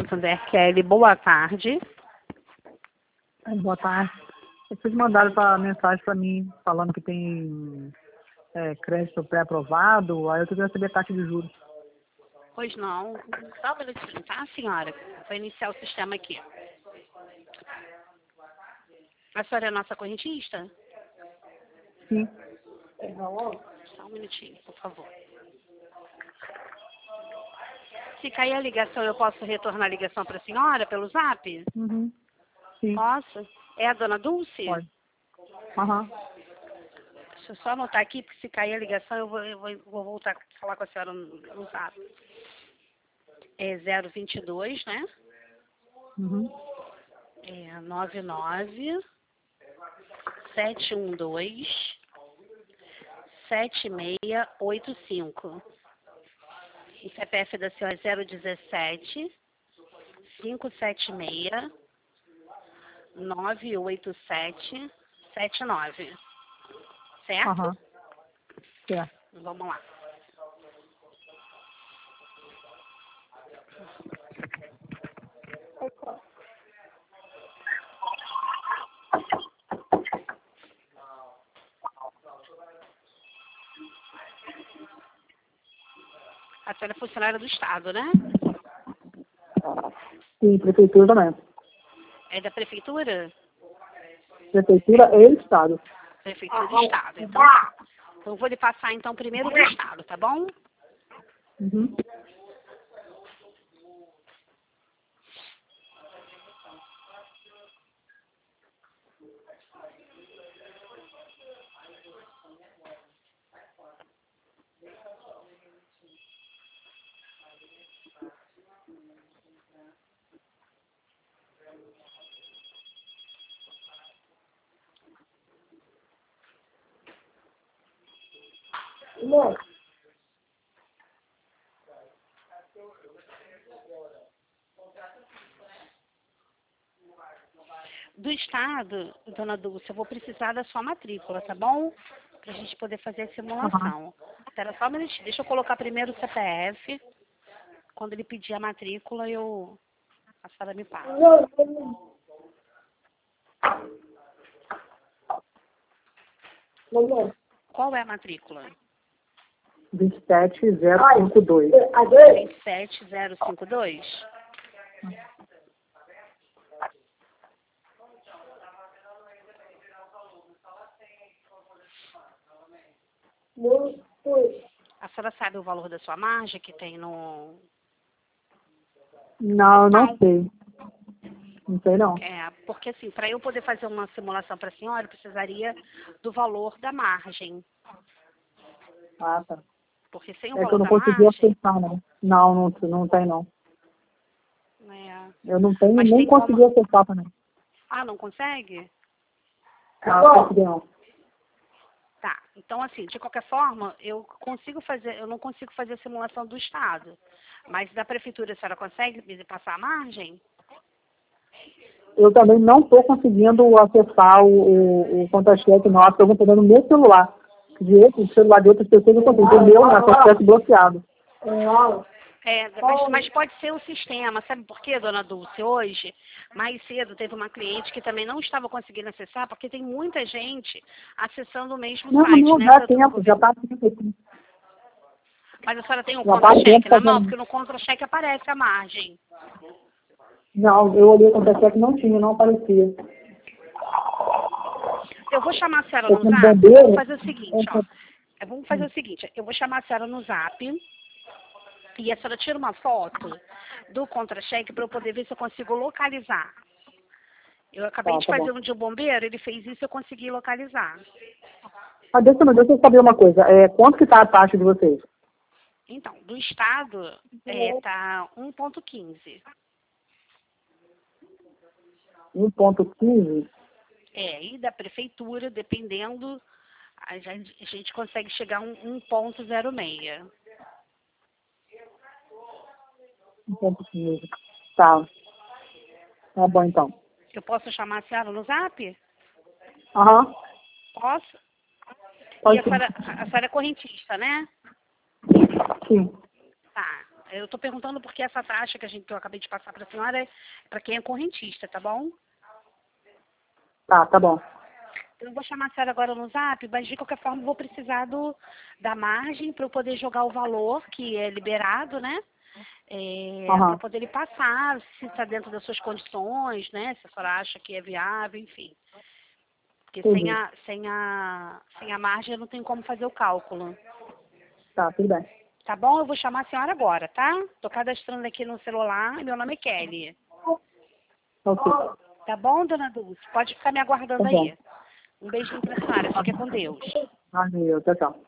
Santander. Kelly, boa tarde. Boa tarde. Vocês mandaram mensagem para mim falando que tem crédito pré-aprovado, aí eu queria saber a taxa de juros. Pois não. Só um minutinho, tá, senhora? Vou iniciar o sistema aqui. A senhora é nossa correntista? Sim. Só um minutinho, por favor. Se cair a ligação, eu posso retornar a ligação para a senhora pelo zap? Uhum. Sim. Posso? É a dona Dulce? Pode. Aham. Deixa eu só anotar aqui, porque se cair a ligação, eu vou voltar a falar com a senhora no zap. É 022, né? Uhum. É 99 712 7685. O CPF da senhora é 017 576 987 79. Certo? Aham. Certo. Vamos lá. A senhora é funcionária do Estado, né? Sim, prefeitura também. É da Prefeitura? Prefeitura e Estado. Prefeitura do Estado. Então, tá. Então, eu vou lhe passar, então, primeiro do Estado, tá bom? Uhum. Não. Do Estado, dona Dulce, eu vou precisar da sua matrícula, tá bom? Pra gente poder fazer a Aham. simulação. Espera só um minutinho. Deixa eu colocar primeiro o CPF. Quando ele pedir a matrícula, a senhora me passa. Não. Qual é a matrícula? 27052. 27052? A senhora sabe o valor da sua margem que tem no... Não, não sei. Não sei não. É, porque assim, para eu poder fazer uma simulação para a senhora, eu precisaria do valor da margem. Ah, tá. Porque sem o É que valor eu não da consegui margem... acessar, né? Não tem não. É, Eu não tenho mas nem tem consegui como... acessar também. Ah, não consegue? Não consegui não. Tá. Então, assim, de qualquer forma, eu não consigo fazer a simulação do Estado. Mas da Prefeitura, a senhora consegue me passar a margem? Eu também não estou conseguindo acessar o contra-cheque nosso, porque eu estou no meu celular. O celular de outras pessoas eu consigo. O meu, né, contra-cheque bloqueado. Mas pode ser o sistema. Sabe por quê, dona Dulce? Hoje, mais cedo, teve uma cliente que também não estava conseguindo acessar, porque tem muita gente acessando o mesmo Não, site, não, né? dá tempo, já está tempo aqui. Mas a senhora tem um Já está tempo contra-cheque na mão? fazendo. Porque no contra-cheque aparece a margem. Não, eu olhei o contra-cheque, não tinha, não aparecia. Eu vou chamar a senhora Eu no como zap. bombeiro, Vamos fazer o seguinte, ó. Vamos fazer o seguinte, eu vou chamar a senhora no zap e a senhora tira uma foto do contra-cheque para eu poder ver se eu consigo localizar. Eu acabei de tá fazer bom. um de um bombeiro, ele fez isso e eu consegui localizar. Ah, deixa eu saber uma coisa. Quanto que está a taxa de vocês? Então, do Estado tá 1,15. 1,15? E da Prefeitura, dependendo, a gente consegue chegar a 1,06. 1,15. Tá. Tá bom, então. Eu posso chamar a senhora no zap? Aham. Posso? E Pode a sim. senhora é correntista, né? Sim. Tá. Eu estou perguntando porque essa taxa que eu acabei de passar para a senhora é para quem é correntista, tá bom? Tá bom. Eu vou chamar a senhora agora no zap, mas de qualquer forma eu vou precisar da margem para eu poder jogar o valor que é liberado, né? Para poder lhe passar, se está dentro das suas condições, né? Se a senhora acha que é viável, enfim. Porque sem a margem eu não tenho como fazer o cálculo. Tá, tudo bem. Tá bom? Eu vou chamar a senhora agora, tá? Tô cadastrando aqui no celular e meu nome é Kelly. Ok. Tá bom, dona Dulce? Pode ficar me aguardando Tá bom. aí. Um beijinho pra senhora. Fique com Deus. Valeu, tchau, tchau.